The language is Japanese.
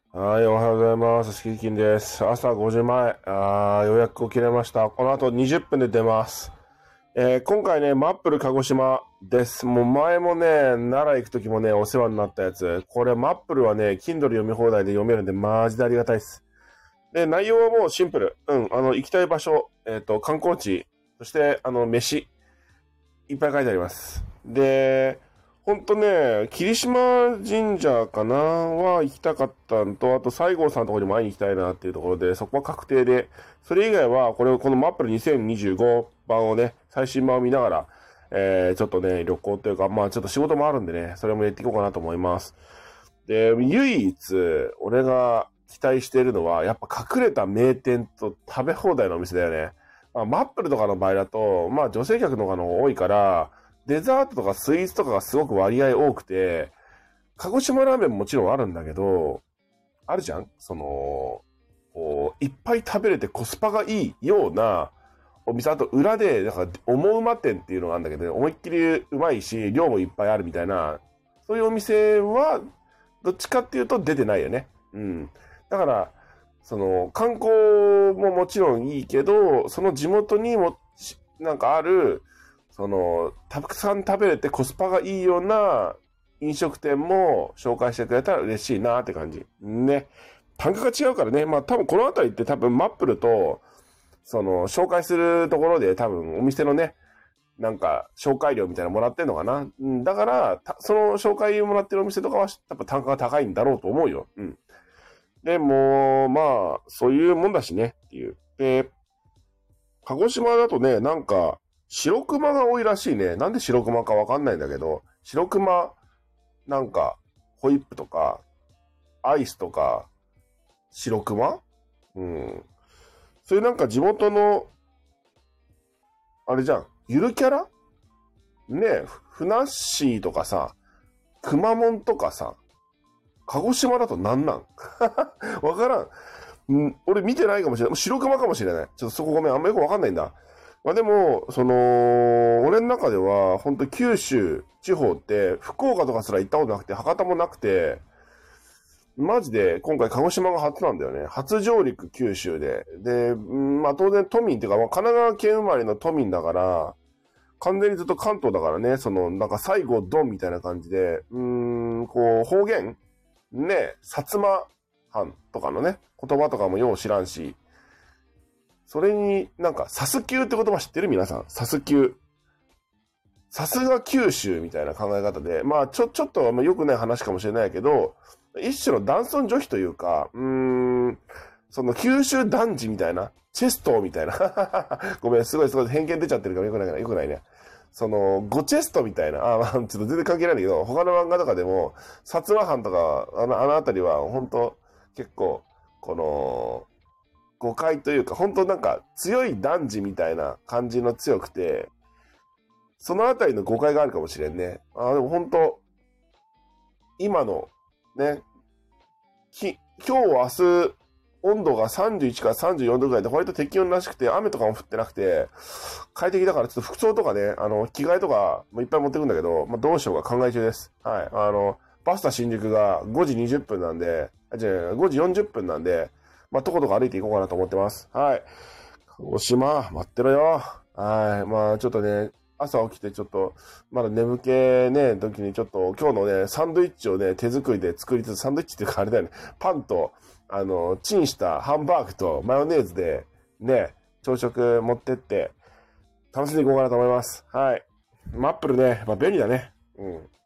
はい、おはようございます。しききんです。朝5時前。ようやく起きれました。この後20分で出ます。今回ね、マップル鹿児島です。もう前もね、奈良行くときもね、お世話になったやつ。これマップルはね、Kindle 読み放題で読めるんで、マジでありがたいです。で、内容はもうシンプル。行きたい場所、観光地、そして、飯、いっぱい書いてあります。で、ほんとね、霧島神社かなは行きたかったのと、あと西郷さんのところにも会いに行きたいなっていうところで、そこは確定で、それ以外は、このマップル2025版をね、最新版を見ながら、ちょっとね、旅行というか、まあちょっと仕事もあるんでね、それもやっていこうかなと思います。で、唯一、俺が期待しているのは、やっぱ隠れた名店と食べ放題のお店だよね。まあ、マップルとかの場合だと、まあ女性客の方が多いから、デザートとかスイーツとかがすごく割合多くて、鹿児島ラーメンももちろんあるんだけど、あるじゃんいっぱい食べれてコスパがいいようなお店、あと裏で、なんか、思うま店っていうのがあるんだけど、思いっきりうまいし、量もいっぱいあるみたいな、そういうお店は、どっちかっていうと出てないよね。うん。だから、観光ももちろんいいけど、その地元にも、なんかある、たくさん食べれてコスパがいいような飲食店も紹介してくれたら嬉しいなって感じ。ね。単価が違うからね。まあ多分この辺りって多分マップルと、紹介するところで多分お店のね、なんか、紹介料みたいなのもらってんのかな。うん、だから、その紹介をもらってるお店とかは、やっぱ単価が高いんだろうと思うよ。うん。でも、まあ、そういうもんだしね、っていう。で、鹿児島だとね、なんか、白熊が多いらしいね。なんで白熊かわかんないんだけど、白熊、なんか、ホイップとか、アイスとか、白熊うん。そういうなんか地元の、あれじゃん、ゆるキャラねえ、ふなっしーとかさ、くまモンとかさ、鹿児島だとなんなんわからん。俺見てないかもしれない。白熊かもしれない。ちょっとそこごめん。あんまよくわかんないんだ。まあでも、俺の中では、本当九州地方って、福岡とかすら行ったことなくて、博多もなくて、マジで、今回鹿児島が初なんだよね。初上陸九州で。で、まあ当然都民っていうか、まあ、神奈川県生まれの都民だから、完全にずっと関東だからね、なんか最後ドンみたいな感じで、方言ね、薩摩藩とかのね、言葉とかもよう知らんし、それになんか、サスキューって言葉知ってる皆さん。サスキュー。さすが九州みたいな考え方で、まあちょっと良くない話かもしれないけど、一種の男尊女卑というか、その九州男児みたいな、チェストみたいな。ごめん、すごい偏見出ちゃってるからよくないね。ゴチェストみたいな、まあ、ちょっと全然関係ないんだけど、他の漫画とかでも、薩摩藩とか、あのあたりは、本当結構、誤解というか、本当なんか、強い男児みたいな感じの強くて、そのあたりの誤解があるかもしれんね。でも本当今の、ね、今日明日、温度が31から34度ぐらいで割と適温らしくて、雨とかも降ってなくて、快適だからちょっと服装とかね、着替えとかもいっぱい持ってくんだけど、まあ、どうしようか考え中です。はい。バスタ新宿が5時20分なんで、5時40分なんで、まあ、とことか歩いていこうかなと思ってます。はい。鹿児島、待ってろよ。はい。まあ、ちょっとね、朝起きてちょっと、まだ眠気ね、時にちょっと、今日のね、サンドイッチをね、手作りで作りつつ、サンドイッチっていうかあれだよね、パンと、チンしたハンバーグとマヨネーズで、ね、朝食持ってって、楽しんでいこうかなと思います。はい。マップルね、まあ便利だね。うん。